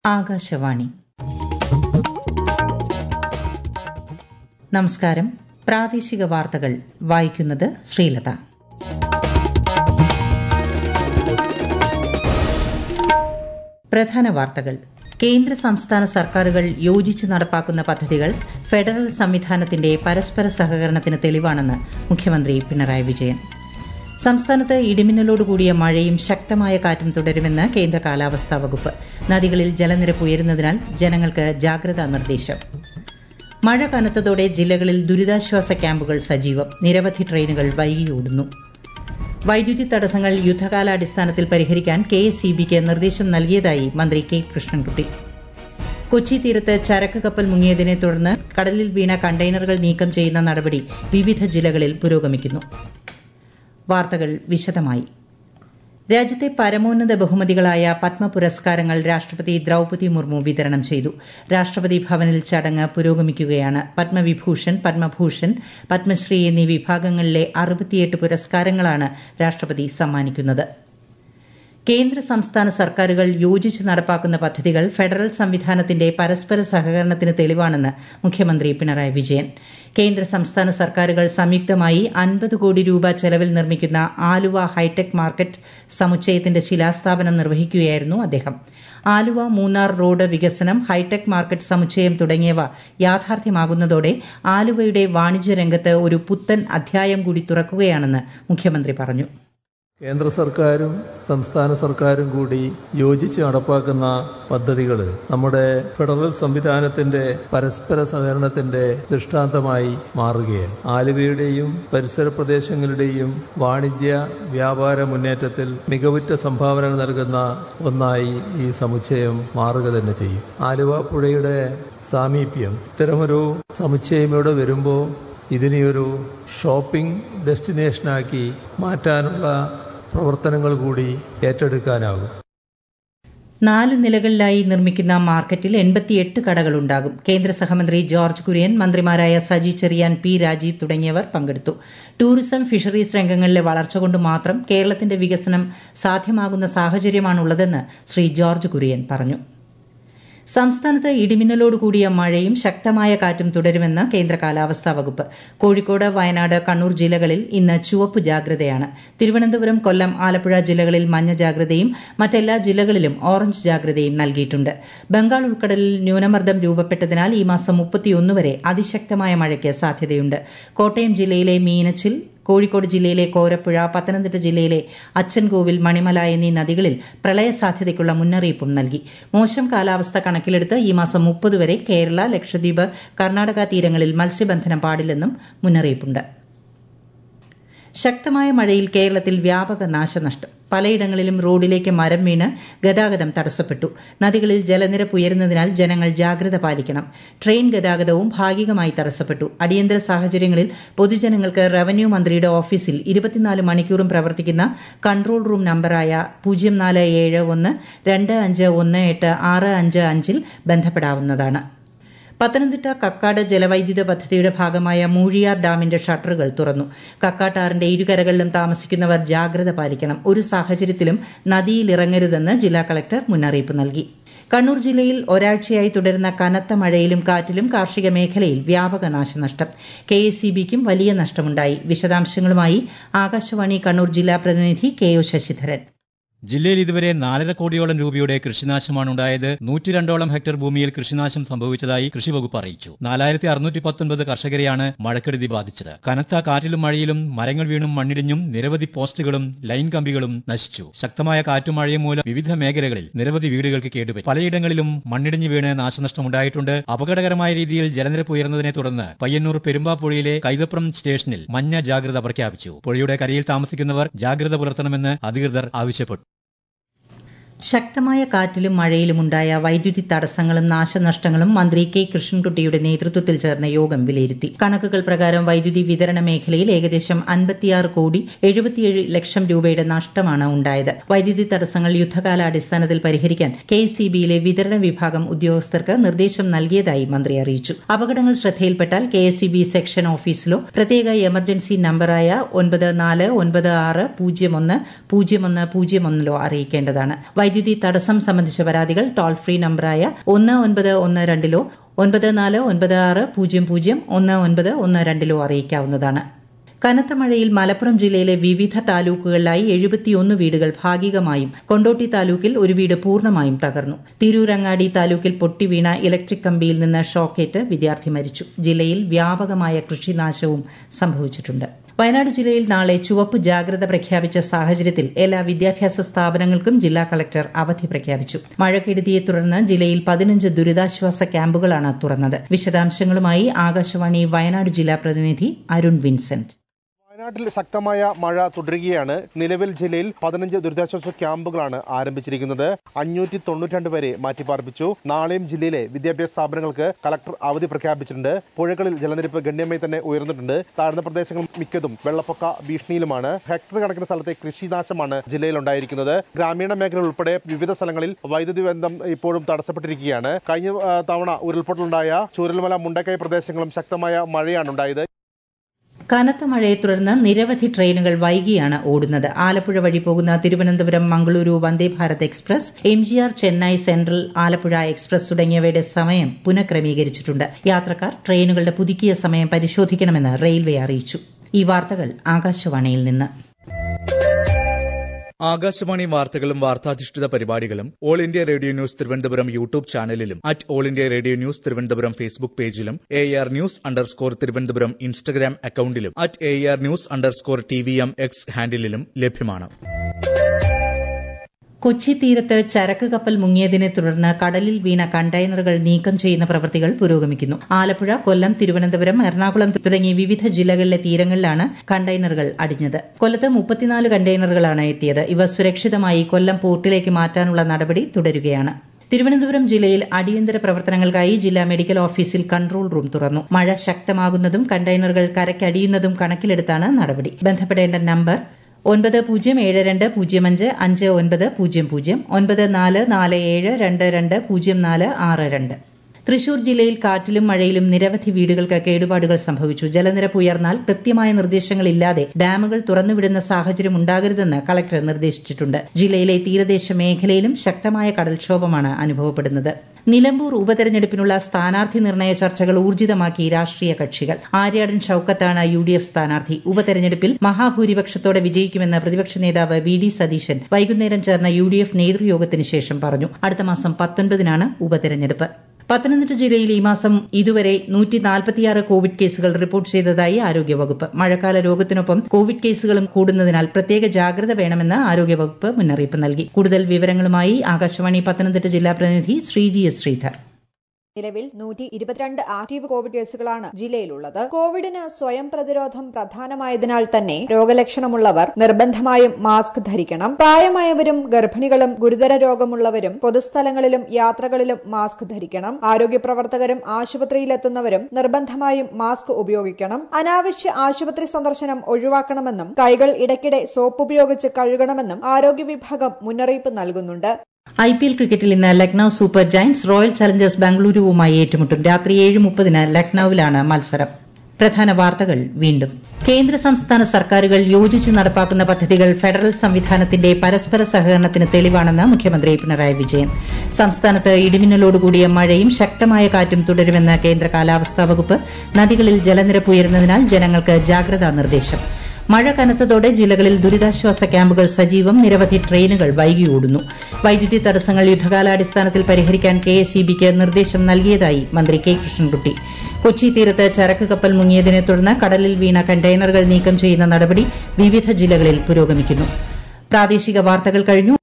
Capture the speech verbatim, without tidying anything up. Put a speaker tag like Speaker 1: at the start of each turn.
Speaker 1: ആകാശവാണി. നമസ്കാരം. പ്രാദേശിക വാർത്തകൾ വായിക്കുന്നത് ശ്രീലത. പ്രധാന വാർത്തകൾ. കേന്ദ്ര സംസ്ഥാന സർക്കാരുകൾ യോജിച്ച് നടപ്പാക്കുന്ന പദ്ധതികൾ ഫെഡറൽ സംവിധാനത്തിന്റെ പരസ്പര സഹകരണത്തിന് തെളിവാണെന്ന് മുഖ്യമന്ത്രി പിണറായി വിജയൻ. സംസ്ഥാനത്ത് ഇടിമിന്നലോടുകൂടിയ മഴയും ശക്തമായ കാറ്റും തുടരുമെന്ന് കേന്ദ്ര കാലാവസ്ഥാ വകുപ്പ്. നദികളിൽ ജലനിരപ്പ് ഉയരുന്നതിനാൽ ജനങ്ങൾക്ക് ജാഗ്രതാ നിർദ്ദേശം. മഴ കനത്തതോടെ ജില്ലകളിൽ ദുരിതാശ്വാസ ക്യാമ്പുകൾ സജീവം. നിരവധി ട്രെയിനുകൾ വൈകിയോടുന്നു. വൈദ്യുതി തടസ്സങ്ങൾ യുദ്ധകാലാടിസ്ഥാനത്തിൽ പരിഹരിക്കാൻ കെ എസ് ഇ ബിക്ക് നിർദ്ദേശം നൽകിയതായി മന്ത്രി കെ കൃഷ്ണൻകുട്ടി. കൊച്ചി തീരത്ത് ചരക്ക് കപ്പൽ മുങ്ങിയതിനെ തുടർന്ന് കടലിൽ വീണ കണ്ടെയ്നറുകൾ നീക്കം ചെയ്യുന്ന നടപടി വിവിധ ജില്ലകളിൽ പുരോഗമിക്കുന്നു. വാർത്തകൾ വിശദമായി. രാജ്യത്തെ പരമോന്നത ബഹുമതികളായ പത്മ പുരസ്കാരങ്ങൾ രാഷ്ട്രപതി ദ്രൌപദി മുർമു വിതരണം ചെയ്തു. രാഷ്ട്രപതി ഭവനിൽ ചടങ്ങ് പുരോഗമിക്കുകയാണ്. പത്മവിഭൂഷൺ, പത്മഭൂഷൺ, പത്മശ്രീ എന്നീ വിഭാഗങ്ങളിലെ അറുപത്തിയെട്ട് പുരസ്കാരങ്ങളാണ് രാഷ്ട്രപതി സമ്മാനിക്കുന്നത്. കേന്ദ്ര സംസ്ഥാന സർക്കാരുകൾ യോജിച്ച് നടപ്പാക്കുന്ന പദ്ധതികൾ ഫെഡറൽ സംവിധാനത്തിന്റെ പരസ്പര സഹകരണത്തിന് തെളിവാണെന്ന് മുഖ്യമന്ത്രി പിണറായി വിജയൻ. കേന്ദ്ര സംസ്ഥാന സർക്കാരുകൾ സംയുക്തമായി അൻപത് കോടി രൂപ ചെലവിൽ നിർമ്മിക്കുന്ന ആലുവ ഹൈടെക് മാർക്കറ്റ് സമുച്ചയത്തിന്റെ ശിലാസ്ഥാപനം നിർവഹിക്കുകയായിരുന്നു അദ്ദേഹം. ആലുവ മൂന്നാർ റോഡ് വികസനം, ഹൈടെക് മാർക്കറ്റ് സമുച്ചയം തുടങ്ങിയവ യാഥാർത്ഥ്യമാകുന്നതോടെ ആലുവയുടെ വാണിജ്യരംഗത്ത് ഒരു പുത്തൻ അധ്യായം കൂടി തുറക്കുകയാണെന്ന് മുഖ്യമന്ത്രി പറഞ്ഞു.
Speaker 2: കേന്ദ്ര സർക്കാരും സംസ്ഥാന സർക്കാരും കൂടി യോജിച്ച് നടപ്പാക്കുന്ന പദ്ധതികൾ നമ്മുടെ ഫെഡറൽ സംവിധാനത്തിന്റെ പരസ്പര സഹകരണത്തിന്റെ ദൃഷ്ടാന്തമായി മാറുകയാണ്. ആലുവയുടെയും പരിസര പ്രദേശങ്ങളുടെയും വാണിജ്യ വ്യാപാര മുന്നേറ്റത്തിൽ മികവുറ്റ സംഭാവനകൾ നൽകുന്ന ഒന്നായി ഈ സമുച്ചയം മാറുക തന്നെ ചെയ്യും. ആലുവ പുഴയുടെ സാമീപ്യം ഇത്തരമൊരു സമുച്ചയം ഇവിടെ വരുമ്പോൾ ഇതിനെയൊരു ഷോപ്പിംഗ് ഡെസ്റ്റിനേഷനാക്കി മാറ്റാനുള്ള പ്രവർത്തനങ്ങൾ കൂടി ഏറ്റെടുക്കാനാകും.
Speaker 1: നാല് നിലകളിലായി നിർമ്മിക്കുന്ന മാർക്കറ്റിൽ എൺപത്തിയെട്ട് കടകളുണ്ടാകും. കേന്ദ്ര സഹമന്ത്രി ജോർജ് കുര്യൻ, മന്ത്രിമാരായ സജി ചെറിയാൻ, പി രാജീവ് തുടങ്ങിയവർ പങ്കെടുത്തു. ടൂറിസം, ഫിഷറീസ് രംഗങ്ങളിലെ വളർച്ച കൊണ്ട് മാത്രം കേരളത്തിന്റെ വികസനം സാധ്യമാകുന്ന സാഹചര്യമാണുള്ളതെന്ന് ശ്രീ ജോർജ് കുര്യൻ പറഞ്ഞു. സംസ്ഥാനത്ത് ഇടിമിന്നലോടുകൂടിയ മഴയും ശക്തമായ കാറ്റും തുടരുമെന്ന് കേന്ദ്ര കാലാവസ്ഥാ വകുപ്പ്. കോഴിക്കോട്, വയനാട്, കണ്ണൂർ ജില്ലകളിൽ ഇന്ന് ചുവപ്പ് ജാഗ്രതയാണ്. തിരുവനന്തപുരം, കൊല്ലം, ആലപ്പുഴ ജില്ലകളിൽ മഞ്ഞ ജാഗ്രതയും മറ്റെല്ലാ ജില്ലകളിലും ഓറഞ്ച് ജാഗ്രതയും നൽകിയിട്ടുണ്ട്. ബംഗാൾ ഉൾക്കടലിൽ ന്യൂനമർദ്ദം രൂപപ്പെട്ടതിനാൽ ഈ മാസം മുപ്പത്തിയൊന്ന് വരെ അതിശക്തമായ മഴയ്ക്ക് സാധ്യതയുണ്ട്. കോട്ടയം ജില്ലയിലെ മീനച്ചിൽ, കോഴിക്കോട് ജില്ലയിലെ കോരപ്പുഴ, പത്തനംതിട്ട ജില്ലയിലെ അച്ചൻകോവിൽ, മണിമല എന്നീ നദികളിൽ പ്രളയ സാധ്യതയ്ക്കുള്ള മുന്നറിയിപ്പും നൽകി. മോശം കാലാവസ്ഥ കണക്കിലെടുത്ത് ഈ മാസം മുപ്പത് വരെ കേരള, ലക്ഷദ്വീപ്, കർണാടക തീരങ്ങളിൽ മത്സ്യബന്ധനം പാടില്ലെന്നും മുന്നറിയിപ്പുണ്ട്. ശക്തമായ മഴയിൽ കേരളത്തിൽ വ്യാപക നാശനഷ്ടം. പലയിടങ്ങളിലും റോഡിലേക്ക് മരം വീണ് ഗതാഗതം തടസ്സപ്പെട്ടു. നദികളിൽ ജലനിരപ്പ് ഉയരുന്നതിനാൽ ജനങ്ങൾ ജാഗ്രത പാലിക്കണം. ട്രെയിൻ ഗതാഗതവും ഭാഗികമായി തടസ്സപ്പെട്ടു. അടിയന്തര സാഹചര്യങ്ങളിൽ പൊതുജനങ്ങൾക്ക് റവന്യൂ മന്ത്രിയുടെ ഓഫീസിൽ ഇരുപത്തിനാല് മണിക്കൂറും പ്രവർത്തിക്കുന്ന കൺട്രോൾ റൂം നമ്പറായ പൂജ്യം നാല് ഏഴ് ഒന്ന് രണ്ട് അഞ്ച് ഒന്ന് എട്ട് ആറ് അഞ്ച് അഞ്ചിൽ ബന്ധപ്പെടാവുന്നതാണ്. പത്തനംതിട്ട കക്കാട് ജലവൈദ്യുത പദ്ധതിയുടെ ഭാഗമായ മൂഴിയാർ ഡാമിന്റെ ഷട്ടറുകൾ തുറന്നു. കക്കാട്ടാറിന്റെ ഇരുകരകളിലും താമസിക്കുന്നവർ ജാഗ്രത പാലിക്കണം. ഒരു സാഹചര്യത്തിലും നദിയിലിറങ്ങരുതെന്ന് ജില്ലാ കളക്ടർ മുന്നറിയിപ്പ് നൽകി. കണ്ണൂർ ജില്ലയിൽ ഒരാഴ്ചയായി തുടരുന്ന കനത്ത മഴയിലും കാറ്റിലും കാർഷിക മേഖലയിൽ വ്യാപക നാശനഷ്ടം. കെ എസ് ഇ ബിക്കും വലിയ നഷ്ടമുണ്ടായി. വിശദാംശങ്ങളുമായി ആകാശവാണി കണ്ണൂർ ജില്ലാ പ്രതിനിധി കെ ഒ ശശിധരൻ.
Speaker 3: ജില്ലയിൽ ഇതുവരെ നാലര കോടിയോളം രൂപയുടെ കൃഷിനാശമാണ് ഉണ്ടായത്. നൂറ്റിരണ്ടോളം ഹെക്ടർ ഭൂമിയിൽ കൃഷിനാശം സംഭവിച്ചതായി കൃഷിവകുപ്പ് അറിയിച്ചു. നാലായിരത്തി അറുന്നൂറ്റി പത്തൊൻപത് കർഷകരെയാണ് മഴക്കെടുതി ബാധിച്ചത്. കനത്ത കാറ്റിലും മഴയിലും മരങ്ങൾ വീണും മണ്ണിടിഞ്ഞും നിരവധി പോസ്റ്റുകളും ലൈൻ കമ്പികളും നശിച്ചു. ശക്തമായ കാറ്റും മഴയും മൂലം വിവിധ മേഖലകളിൽ നിരവധി വീടുകൾക്ക് കേടുപറ്റി. പലയിടങ്ങളിലും മണ്ണിടിഞ്ഞു വീണ് നാശനഷ്ടമുണ്ടായിട്ടുണ്ട്. അപകടകരമായ രീതിയിൽ ജലനിരപ്പ് ഉയർന്നതിനെ തുടർന്ന് പയ്യന്നൂർ പെരുമ്പാപ്പുഴയിലെ കൈതപ്രം സ്റ്റേഷനിൽ മഞ്ഞ ജാഗ്രത പ്രഖ്യാപിച്ചു. പുഴയുടെ കരയിൽ താമസിക്കുന്നവർ ജാഗ്രത പുലർത്തണമെന്ന് അധികൃതർ ആവശ്യപ്പെട്ടു.
Speaker 1: ശക്തമായ കാറ്റിലും മഴയിലുമുണ്ടായ വൈദ്യുതി തടസ്സങ്ങളും നാശനഷ്ടങ്ങളും മന്ത്രി കെ കൃഷ്ണൻകുട്ടിയുടെ നേതൃത്വത്തിൽ ചേർന്ന യോഗം വിലയിരുത്തി. കണക്കുകൾ പ്രകാരം വൈദ്യുതി വിതരണ മേഖലയിൽ ഏകദേശം അൻപത്തിയാറ് കോടി എഴുപത്തിയേഴ് ലക്ഷം രൂപയുടെ നഷ്ടമാണ് ഉണ്ടായത്. വൈദ്യുതി തടസ്സങ്ങൾ യുദ്ധകാലാടിസ്ഥാനത്തിൽ പരിഹരിക്കാൻ കെ എസ് ഇ ബിയിലെ വിതരണ വിഭാഗം ഉദ്യോഗസ്ഥർക്ക് നിർദ്ദേശം നൽകിയതായി മന്ത്രി അറിയിച്ചു. അപകടങ്ങൾ ശ്രദ്ധയിൽപ്പെട്ടാൽ K S E B section ഓഫീസിലോ പ്രത്യേക എമർജൻസി നമ്പറായ ഒൻപത് നാല് ഒൻപത് ആറ് പൂജ്യം ഒന്ന് പൂജ്യം ഒന്ന് പൂജ്യം ഒന്നിലോ അറിയിക്കേണ്ടതാണ്. വൈദ്യുതി തടസ്സം സംബന്ധിച്ച പരാതികൾ ടോൾ ഫ്രീ നമ്പറായ ഒന്ന് ഒൻപത് ഒന്ന് രണ്ടിലോ ഒൻപത് നാല് ഒൻപത് ആറ് പൂജ്യം പൂജ്യം ഒന്ന് ഒൻപത് ഒന്ന് രണ്ടിലോ അറിയിക്കാവുന്നതാണ്. കനത്ത മഴയിൽ മലപ്പുറം ജില്ലയിലെ വിവിധ താലൂക്കുകളിലായി എഴുപത്തിയൊന്ന് വീടുകൾ ഭാഗികമായും, കൊണ്ടോട്ടി താലൂക്കിൽ ഒരു വീട് പൂർണ്ണമായും തകർന്നു. തിരൂരങ്ങാടി താലൂക്കിൽ പൊട്ടിവീണ ഇലക്ട്രിക് കമ്പിയിൽ നിന്ന് ഷോക്കേറ്റ് വിദ്യാർത്ഥി മരിച്ചു. ജില്ലയിൽ വ്യാപകമായ കൃഷിനാശവും സംഭവിച്ചിട്ടുണ്ട്. വയനാട് ജില്ലയിൽ നാളെ ചുവപ്പ് ജാഗ്രത പ്രഖ്യാപിച്ച സാഹചര്യത്തിൽ എല്ലാ വിദ്യാഭ്യാസ സ്ഥാപനങ്ങൾക്കും ജില്ലാ കളക്ടർ അവധി പ്രഖ്യാപിച്ചു. മഴക്കെടുതിയെ തുടർന്ന് ജില്ലയിൽ പതിനഞ്ച് ദുരിതാശ്വാസ ക്യാമ്പുകളാണ് തുറന്നത്. വിശദാംശങ്ങളുമായി ആകാശവാണി വയനാട് ജില്ലാ പ്രതിനിധി അരുൺ വിൻസെന്റ്.
Speaker 4: വയനാട്ടിൽ ശക്തമായ മഴ തുടരുകയാണ്. നിലവിൽ ജില്ലയിൽ പതിനഞ്ച് ദുരിതാശ്വാസ ക്യാമ്പുകളാണ് ആരംഭിച്ചിരിക്കുന്നത്. അഞ്ഞൂറ്റി തൊണ്ണൂറ്റി രണ്ട് പേരെ മാറ്റിപ്പാർപ്പിച്ചു. നാളെയും ജില്ലയിലെ വിദ്യാഭ്യാസ സ്ഥാപനങ്ങൾക്ക് കളക്ടർ അവധി പ്രഖ്യാപിച്ചിട്ടുണ്ട്. പുഴകളിൽ ജലനിരപ്പ് ഗണ്യമായി തന്നെ ഉയർന്നിട്ടുണ്ട്. താഴ്ന്ന പ്രദേശങ്ങൾ മിക്കതും വെള്ളപ്പൊക്ക ഭീഷണിയിലുമാണ്. ഹെക്ടർ കണക്കിന് സ്ഥലത്തെ കൃഷിനാശമാണ് ജില്ലയിൽ ഉണ്ടായിരിക്കുന്നത്. ഗ്രാമീണ മേഖല ഉൾപ്പെടെ വിവിധ സ്ഥലങ്ങളിൽ വൈദ്യുതി ബന്ധം ഇപ്പോഴും തടസ്സപ്പെട്ടിരിക്കുകയാണ്. കഴിഞ്ഞ തവണ ഉരുൾപൊട്ടലുണ്ടായ ചൂരൽമല മുണ്ടക്കൈ പ്രദേശങ്ങളും ശക്തമായ മഴയാണ് ഉണ്ടായത്.
Speaker 1: കനത്ത മഴയെ തുടർന്ന് നിരവധി ട്രെയിനുകൾ വൈകിയാണ് ഓടുന്നത്. ആലപ്പുഴ വഴി പോകുന്ന Thiruvananthapuram Mangaluru Vande Bharat Express, M G R Chennai Central Alappuzha Express തുടങ്ങിയവയുടെ സമയം പുനഃക്രമീകരിച്ചിട്ടുണ്ട്. യാത്രക്കാർ ട്രെയിനുകളുടെ പുതുക്കിയ സമയം പരിശോധിക്കണമെന്ന് റെയിൽവേ അറിയിച്ചു. ഈ വാർത്തകൾ ആകാശവാണിയിൽ നിന്ന്.
Speaker 5: ആകാശവാണി വാർത്തകളും വാർത്താധിഷ്ഠിത പരിപാടികളും All India Radio News Thiruvananthapuram YouTube ചാനലിലും at All India Radio News Thiruvananthapuram Facebook പേജിലും A R news underscore Thiruvananthapuram Instagram അക്കൌണ്ടിലും at A R news underscore T V M X ഹാൻഡിലും ലഭ്യമാണ്.
Speaker 1: കൊച്ചി തീരത്ത് ചരക്ക് കപ്പൽ മുങ്ങിയതിനെ തുടർന്ന് കടലിൽ വീണ കണ്ടെയ്നറുകൾ നീക്കം ചെയ്യുന്ന പ്രവൃത്തികൾ പുരോഗമിക്കുന്നു. ആലപ്പുഴ, കൊല്ലം, തിരുവനന്തപുരം, എറണാകുളം തുടങ്ങി വിവിധ ജില്ലകളിലെ തീരങ്ങളിലാണ് കണ്ടെയ്നറുകൾ അടിഞ്ഞത്. കൊല്ലത്ത് മുപ്പത്തിനാല് കണ്ടെയ്നറുകളാണ് എത്തിയത്. ഇവ സുരക്ഷിതമായി കൊല്ലം പോർട്ടിലേക്ക് മാറ്റാനുള്ള നടപടി തുടരുകയാണ്. തിരുവനന്തപുരം ജില്ലയിൽ അടിയന്തര പ്രവർത്തനങ്ങൾക്കായി ജില്ലാ മെഡിക്കൽ ഓഫീസിൽ കൺട്രോൾ റൂം തുറന്നു. മഴ ശക്തമാകുന്നതും കണ്ടെയ്നറുകൾ കരയ്ക്കടിയുന്നതും കണക്കിലെടുത്താണ് നടപടി. ബന്ധപ്പെടേണ്ട നമ്പർ ഒൻപത് പൂജ്യം ഏഴ് രണ്ട് പൂജ്യം അഞ്ച് അഞ്ച് ഒൻപത് പൂജ്യം പൂജ്യം ഒൻപത് നാല് നാല് ഏഴ് രണ്ട് രണ്ട് പൂജ്യം നാല് ആറ് രണ്ട്. തൃശൂർ ജില്ലയിൽ കാറ്റിലും മഴയിലും നിരവധി വീടുകൾക്ക് കേടുപാടുകൾ സംഭവിച്ചു. ജലനിരപ്പ് ഉയർന്നാൽ കൃത്യമായ നിർദ്ദേശങ്ങളില്ലാതെ ഡാമുകൾ തുറന്നുവിടുന്ന സാഹചര്യം ഉണ്ടാകരുതെന്ന് കളക്ടർ നിർദ്ദേശിച്ചിട്ടുണ്ട്. ജില്ലയിലെ തീരദേശ മേഖലയിലും ശക്തമായ കടൽക്ഷോഭമാണ് അനുഭവപ്പെടുന്നത്. നിലമ്പൂർ ഉപതെരഞ്ഞെടുപ്പിനുള്ള സ്ഥാനാർത്ഥി നിർണയ ചർച്ചകൾ ഊർജിതമാക്കി രാഷ്ട്രീയ കക്ഷികൾ. ആര്യാടൻ ഷൌക്കത്താണ് യു ഡി എഫ് സ്ഥാനാർത്ഥി. ഉപതെരഞ്ഞെടുപ്പിൽ മഹാഭൂരിപക്ഷത്തോടെ വിജയിക്കുമെന്ന് പ്രതിപക്ഷ നേതാവ് വി ഡി സതീശൻ വൈകുന്നേരം ചേർന്ന യു ഡി എഫ് നേതൃയോഗത്തിന് ശേഷം പറഞ്ഞു. അടുത്ത മാസം പത്തൊൻപതിനാണ് ഉപതെരഞ്ഞെടുപ്പ്. പത്തനംതിട്ട ജില്ലയിൽ ഈ മാസം ഇതുവരെ നൂറ്റി നാൽപ്പത്തിയാറ് കോവിഡ് കേസുകൾ റിപ്പോർട്ട് ചെയ്തതായി ആരോഗ്യവകുപ്പ്. മഴക്കാല രോഗത്തിനൊപ്പം കോവിഡ് കേസുകളും കൂടുന്നതിനാൽ പ്രത്യേക ജാഗ്രത വേണമെന്ന് ആരോഗ്യവകുപ്പ് മുന്നറിയിപ്പ് നൽകി. കൂടുതൽ വിവരങ്ങളുമായി ആകാശവാണി പത്തനംതിട്ട ജില്ലാ പ്രതിനിധി ശ്രീജി എസ് ശ്രീധർ.
Speaker 6: നിലവിൽ നൂറ്റി ഇരുപത്തിരണ്ട് ആക്ടീവ് കോവിഡ് കേസുകളാണ് ജില്ലയിലുള്ളത്. കോവിഡിന് സ്വയം പ്രതിരോധം പ്രധാനമായതിനാൽ തന്നെ രോഗലക്ഷണമുള്ളവർ നിർബന്ധമായും മാസ്ക് ധരിക്കണം. പ്രായമായവരും ഗർഭിണികളും ഗുരുതര രോഗമുള്ളവരും പൊതുസ്ഥലങ്ങളിലും യാത്രകളിലും മാസ്ക് ധരിക്കണം. ആരോഗ്യ പ്രവർത്തകരും ആശുപത്രിയിലെത്തുന്നവരും നിർബന്ധമായും മാസ്ക് ഉപയോഗിക്കണം. അനാവശ്യ ആശുപത്രി സന്ദർശനം ഒഴിവാക്കണമെന്നും കൈകൾ ഇടയ്ക്കിടെ സോപ്പ് ഉപയോഗിച്ച് കഴുകണമെന്നും ആരോഗ്യ വിഭാഗം മുന്നറിയിപ്പ് നൽകുന്നുണ്ട്.
Speaker 1: ഐ പി എൽ ക്രിക്കറ്റിൽ ഇന്ന് Lucknow Super Giants Royal Challengers ബംഗളൂരുവുമായി ഏറ്റുമുട്ടും. രാത്രി ഏഴ് മുപ്പതിന് ലക്നൌവിലാണ് മത്സരം. പ്രധാന വാർത്തകൾ വീണ്ടും. കേന്ദ്ര സംസ്ഥാന സർക്കാരുകൾ യോജിച്ച് നടപ്പാക്കുന്ന പദ്ധതികൾ ഫെഡറൽ സംവിധാനത്തിന്റെ പരസ്പര സഹകരണത്തിന് തെളിവാണെന്ന് മുഖ്യമന്ത്രി പിണറായി വിജയൻ. സംസ്ഥാനത്ത് ഇടിമിന്നലോടുകൂടിയ മഴയും ശക്തമായ കാറ്റും തുടരുമെന്ന് കേന്ദ്ര കാലാവസ്ഥാ വകുപ്പ്. നദികളിൽ ജലനിരപ്പ് ഉയരുന്നതിനാൽ ജനങ്ങൾക്ക് ജാഗ്രതാ നിർദ്ദേശം. മഴ കനത്തതോടെ ജില്ലകളിൽ ദുരിതാശ്വാസ ക്യാമ്പുകൾ സജീവം. നിരവധി ട്രെയിനുകൾ വൈകി ഓടുന്നു. വൈദ്യുതി തടസ്സങ്ങൾ യുദ്ധകാലാടിസ്ഥാനത്തിൽ പരിഹരിക്കാൻ കെ എസ് ഇ ബിക്ക് നിർദ്ദേശം നൽകിയതായി മന്ത്രി കെ കൃഷ്ണൻകുട്ടി. കൊച്ചി തീരത്ത് ചരക്ക് കപ്പൽ മുങ്ങിയതിനെ തുടർന്ന് കടലിൽ വീണ കണ്ടെയ്നറുകൾ നീക്കം ചെയ്യുന്ന നടപടി വിവിധ ജില്ലകളിൽ പുരോഗമിക്കുന്നു. പ്രാദേശിക വാർത്തകൾ കഴിഞ്ഞു.